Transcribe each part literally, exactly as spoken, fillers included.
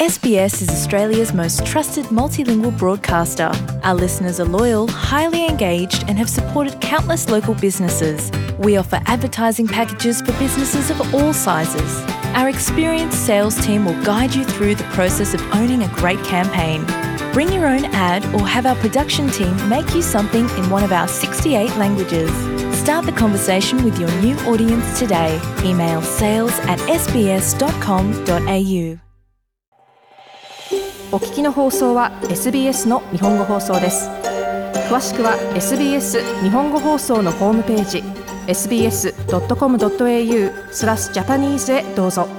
S B S is Australia's most trusted multilingual broadcaster. Our listeners are loyal, highly engaged, and have supported countless local businesses. We offer advertising packages for businesses of all sizes. Our experienced sales team will guide you through the process of owning a great campaign. Bring your own ad or have our production team make you something in one of our sixty-eight languages. Start the conversation with your new audience today. Email sales at s b s dot com dot a u。 お聞きの放送は エスビーエス の日本語放送です。詳しくは エスビーエス 日本語放送のホームページ エスビーエスドットコムドットエーユー スラスジャパニーズへどうぞ。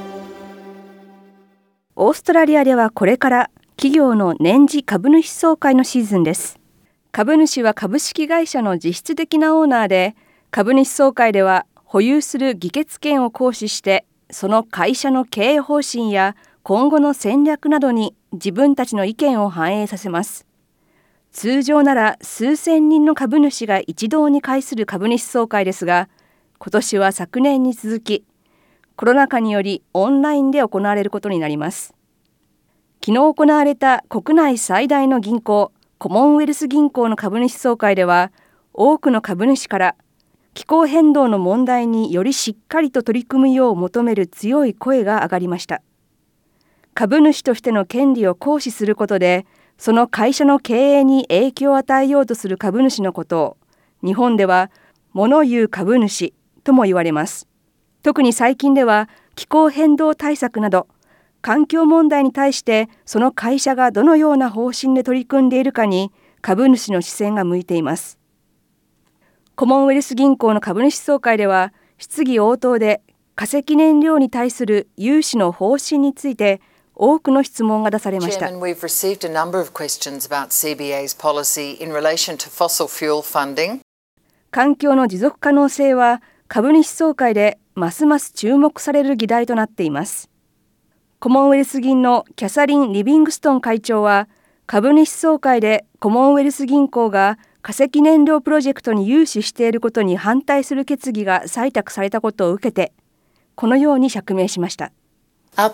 オーストラリアではこれから企業の年次株主総会のシーズンです。株主は株式会社の実質的なオーナーで、株主総会では保有する議決権を行使してその会社の経営方針や今後の戦略などに自分たちの意見を反映させます。通常なら数千人の株主が一堂に会する株主総会ですが、今年は昨年に続きコロナ禍によりオンラインで行われることになります。昨日行われた国内最大の銀行コモンウェルス銀行の株主総会では、多くの株主から気候変動の問題によりしっかりと取り組むよう求める強い声が上がりました。株主としての権利を行使することで、その会社の経営に影響を与えようとする株主のことを、日本では物言う株主とも言われます。特に最近では気候変動対策など環境問題に対してその会社がどのような方針で取り組んでいるかに株主の視線が向いています。コモンウェルス銀行の株主総会では、質疑応答で化石燃料に対する融資の方針について多くの質問が出されました。 Chairman, we've received a number of questions about シービーエー 's policy in relation to fossil fuel funding. 環境の持続可能性は株主総会でますます注目される議題となっています。コモンウェルス銀のキャサリン・リビングストン会長は、株主総会でコモンウェルス銀行が化石燃料プロジェクトに融資していることに反対する決議が採択されたことを受けて、このように釈明しました。当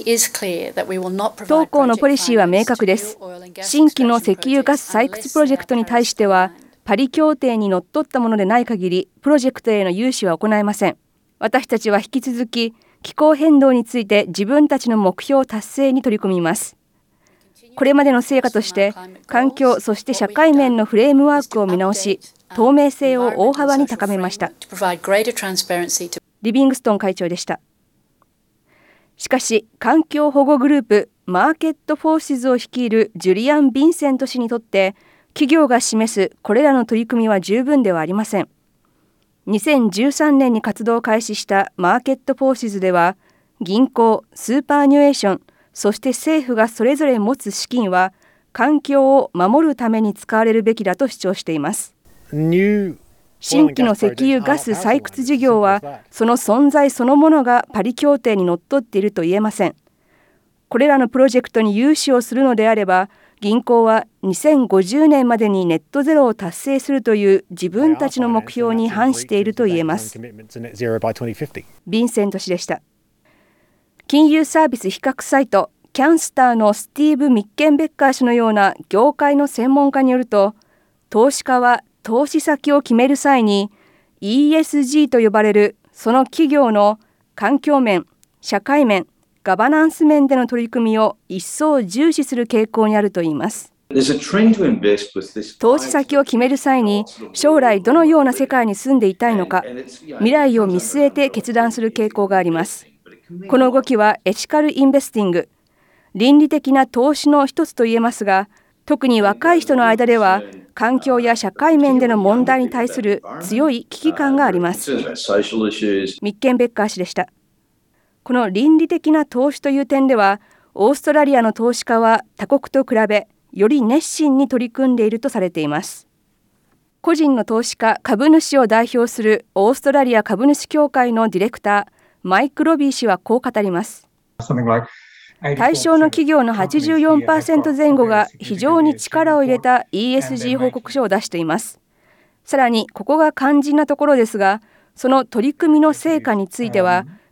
行のポリシーは明確です。新規の石油ガス採掘プロジェクトに対しては、パリ協定にのっとったものでない限り、プロジェクトへの融資は行えません。私たちは引き続き、気候変動について自分たちの目標達成に取り組みます。これまでの成果として、環境そして社会面のフレームワークを見直し、透明性を大幅に高めました。リビングストン会長でした。しかし、環境保護グループマーケットフォーシズを率いるジュリアン・ヴィンセント氏にとって、企業が示すこれらの取り組みは十分ではありません。にせんじゅうさんねんに活動を開始したマーケットフォーシズでは、銀行、スーパーニュエーション、そして政府がそれぞれ持つ資金は環境を守るために使われるべきだと主張しています。新規の石油ガス採掘事業はその存在そのものがパリ協定にのっとっていると言えません。これらのプロジェクトに融資をするのであれば、銀行はにせんごじゅうねんまでにネットゼロを達成するという自分たちの目標に反していると言えます。ヴィンセント氏でした。金融サービス比較サイトキャンスターのスティーブ・ミッケンベッカー氏のような業界の専門家によると、投資家は投資先を決める際に イーエスジー と呼ばれるその企業の環境面、社会面、ガバナンス面での取り組みを一層重視する傾向にあるといいます。投資先を決める際に将来どのような世界に住んでいたいのか、未来を見据えて決断する傾向があります。この動きはエシカルインベスティング、倫理的な投資の一つと言えますが、特に若い人の間では環境や社会面での問題に対する強い危機感があります。ミッケンベッカー氏でした。この倫理的な投資という点では、オーストラリアの投資家は他国と比べより熱心に取り組んでいるとされています。個人の投資家、株主を代表するオーストラリア株主協会のディレクター、マイク・ロビー氏はこう語ります。対象の企業の はちじゅうよんパーセント 前後が非常に力を入れた イーエスジー 報告書を出しています。さらにここが肝心なところですが、その取り組みの成果については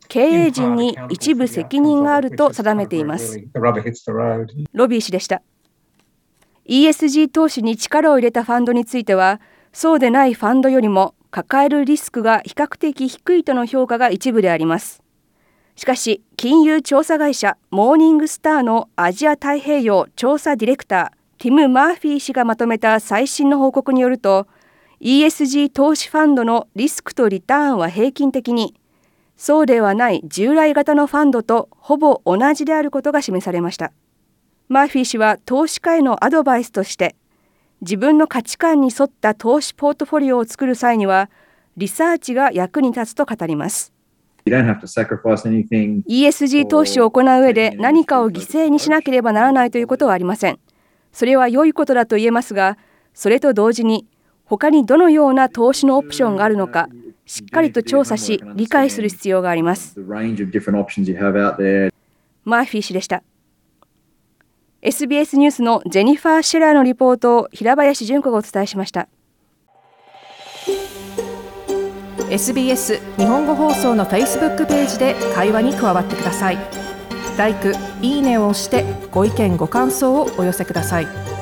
経営陣に一部責任があると定めています。ロビー氏でした。イーエスジー 投資に力を入れたファンドについては、そうでないファンドよりも抱えるリスクが比較的低いとの評価が一部であります。しかし、金融調査会社モーニングスターのアジア太平洋調査ディレクター、ティム・マーフィー氏がまとめた最新の報告によると、イーエスジー 投資ファンドのリスクとリターンは平均的に、そうではない従来型のファンドとほぼ同じであることが示されました。マーフィー氏は投資家へのアドバイスとして、自分の価値観に沿った投資ポートフォリオを作る際には、リサーチが役に立つと語ります。イーエスジー 投資を行う上で何かを犠牲にしなければならないということはありません。それは良いことだと言えますが、それと同時に他にどのような投資のオプションがあるのか、しっかりと調査し理解する必要があります。マーフィー氏でした。エスビーエス ニュースのジェニファー・シェラーのリポートを平林純子がお伝えしました。 エスビーエス 日本語放送の Facebook ページで会話に加わってください。ライク、いいねを押してご意見ご感想をお寄せください。